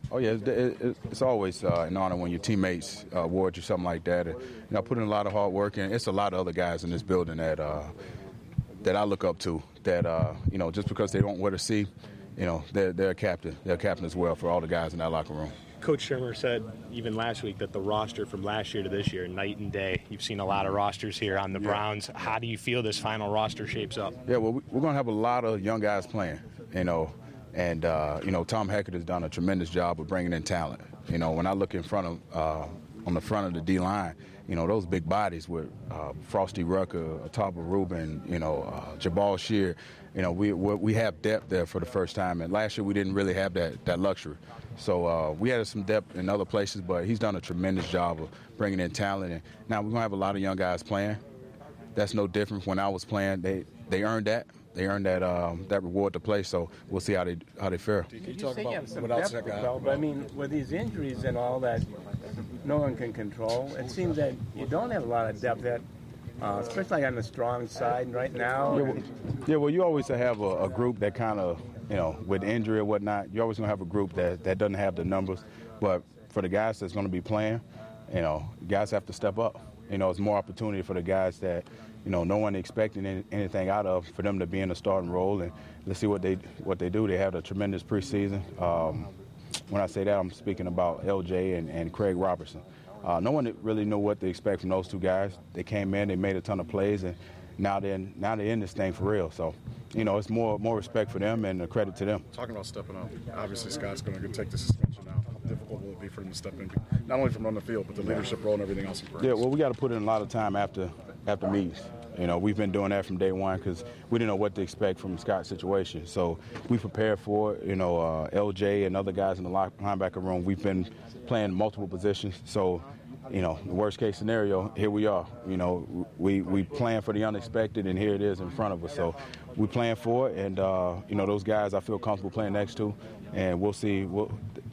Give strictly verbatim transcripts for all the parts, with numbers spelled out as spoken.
Oh, yeah, it's, it, it's always uh, an honor when your teammates uh, award you something like that. And, you know, put in a lot of hard work, and it's a lot of other guys in this building that uh, that I look up to that, uh, you know, just because they don't wear the C, you know, they're, they're a captain. They're a captain as well for all the guys in that locker room. Coach Shermer said even last week that the roster from last year to this year, night and day. You've seen a lot of rosters here on the yeah. Browns. How do you feel this final roster shapes up? Yeah, well, we're going to have a lot of young guys playing, you know. And, uh, you know, Tom Hackett has done a tremendous job of bringing in talent. You know, when I look in front of, uh, on the front of the D-line, you know, those big bodies with uh, Frosty Rucker, Ataba Rubin, you know, uh, Jabal Shear, you know, we we have depth there for the first time. And last year we didn't really have that, that luxury. So uh, we had some depth in other places, but he's done a tremendous job of bringing in talent. And now we're going to have a lot of young guys playing. That's no different. When I was playing, they, they earned that. They earned that um, that reward to play, so we'll see how they how they fare. Can you talk about what else I got? But I mean, with these injuries and all that, no one can control. It seems that you don't have a lot of depth yet, uh, especially on the strong side right now. Yeah, well, yeah, well you always have a, a group that kind of, you know, with injury or whatnot, you're always going to have a group that, that doesn't have the numbers. But for the guys that's going to be playing, you know, guys have to step up. You know, it's more opportunity for the guys that, you know, no one expecting any, anything out of, for them to be in a starting role. And let's see what they what they do. They have a tremendous preseason. Um, when I say that, I'm speaking about L J and, and Craig Robertson. Uh, no one really knew what to expect from those two guys. They came in, they made a ton of plays, and now they're in, now they're in this thing for real. So, you know, it's more more respect for them and a credit to them. Talking about stepping up, obviously Scott's going to take the suspension now. How difficult will it be for him to step in, not only from on the field, but the leadership role and everything else in practice? Yeah, well, we got to put in a lot of time after after meetings. You know, we've been doing that from day one because we didn't know what to expect from Scott's situation. So we prepared for it. You know, uh, L J and other guys in the linebacker room, we've been playing multiple positions. So, you know, the worst case scenario, here we are. You know, we we plan for the unexpected, and here it is in front of us. So we plan for it, and, uh, you know, those guys I feel comfortable playing next to, and we'll see. We'll,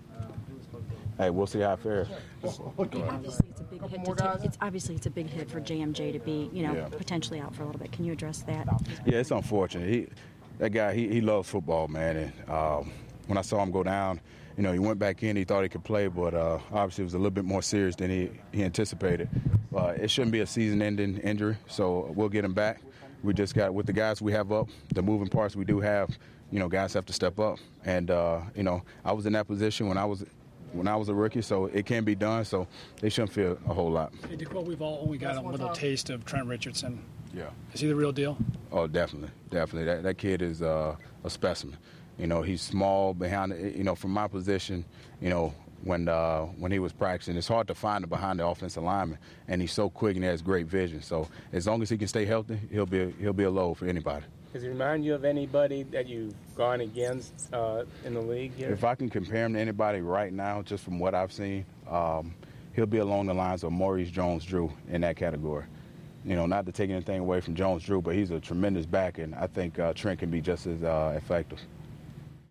hey, we'll see how it fares. Obviously, it's a big hit. To take, it's obviously it's a big hit for J M J to be, you know, yeah. potentially out for a little bit. Can you address that? Yeah, it's unfortunate. He, that guy, he, he loves football, man. And um, when I saw him go down, you know, he went back in. He thought he could play, but uh, obviously it was a little bit more serious than he, he anticipated. Uh, it shouldn't be a season-ending injury, so we'll get him back. We just got, with the guys we have up, the moving parts we do have, you know, guys have to step up. And, uh, you know, I was in that position when I was when I was a rookie, so it can be done, so they shouldn't feel a whole lot. Hey, D'Qwell, we've all only got a little taste of Trent Richardson. Yeah. Is he the real deal? Oh, definitely, definitely. That that kid is uh, a specimen. You know, he's small behind, you know, from my position, you know, when uh, when he was practicing, it's hard to find him behind the offensive lineman, and he's so quick and he has great vision. So as long as he can stay healthy, he'll be he'll be a load for anybody. Does he remind you of anybody that you've gone against uh, in the league here? If I can compare him to anybody right now, just from what I've seen, um, he'll be along the lines of Maurice Jones-Drew in that category. You know, not to take anything away from Jones-Drew, but he's a tremendous back, and I think uh, Trent can be just as uh, effective.